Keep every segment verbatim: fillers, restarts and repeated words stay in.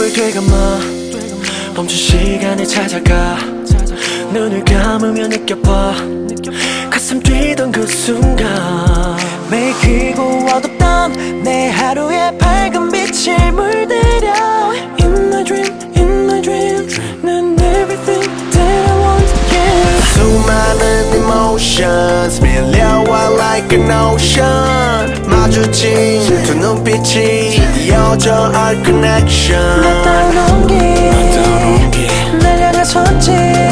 기억을 되감아 멈춘 시간을 찾아가 눈을 감으며 느껴봐 가슴 뛰던 그 순간 매일 크고 어둡던 내 하루에 밝은 빛을 물들여 In my dream, in my dream 난 everything that I want, yeah 수많은 emotions 밀려와 like an ocean 마주친 두 눈빛이 이어져 our connection 나 따라온 길 날 향한 손짓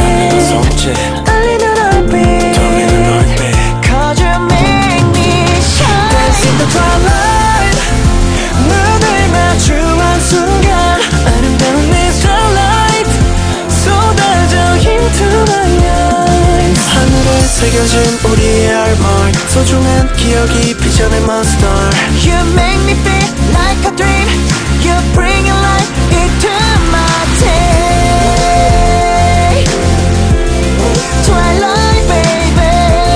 떨리는 얼빛 Cause you make me shine Dance in the twilight 눈을 마주한 순간 아름다운 내 starlight 쏟아져 into my eyes 하늘에 새겨진 우리의 artmark 소중한 기억이 빚어낸 my star You make me feel like a dream You bring your light into my day Twilight baby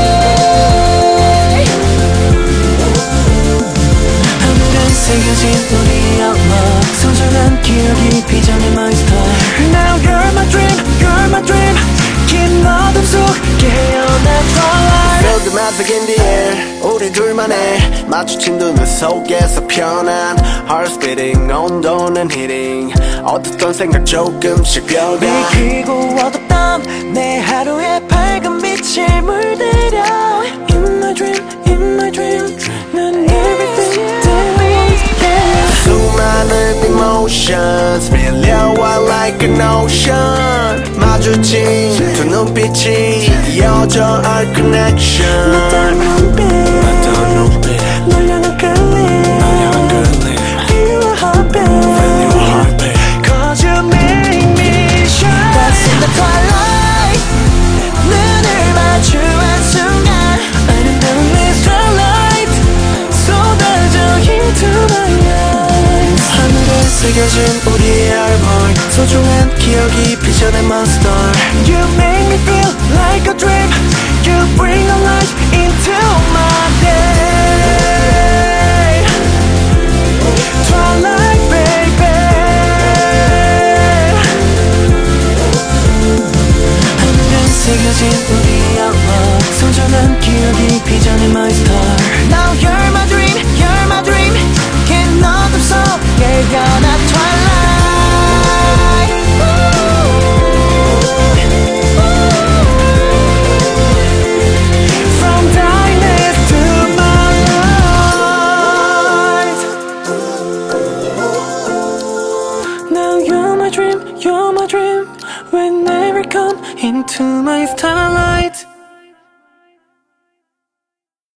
하늘에 새겨진 우리의 outlook 소중한 기억이 빚어낸 my star Now you're my dream, you're my dream 긴 어둠 속에 깨어난 twilight Feel the magic in the air 우리 둘만의 마주친 두 눈 속에서 편한 Heart beating 온도는 hitting 어떻던 생각 조금씩 변화 매일 크고 어둡던 내 하루에 밝은 빛을 물들여 In my dream, in my dream 난 everything that I want, yeah 수많은 emotions 밀려와 like an ocean 마주친 두 눈빛이 이어져 our connection 나 따른 눈빛 널 향한 끌림 Feel your heartbeat Cause you make me shine That's in the twilight 눈을 마주한 순간 아름다운 내 starlight 쏟아져 into my eyes 하늘에 새겨진 우리의 artmark 소중한 기억이 빚어낸 my star You make me feel like a dream You bring a light into my day Twilight baby 하늘에 새겨진 우리의 outlook 소중한 기억이 빚어낸 my star Now you're my dream, you're my dream 긴 어둠 속에 연한 twilight From darkness to my light Now you're my dream, you're my dream Whenever you come into my starlight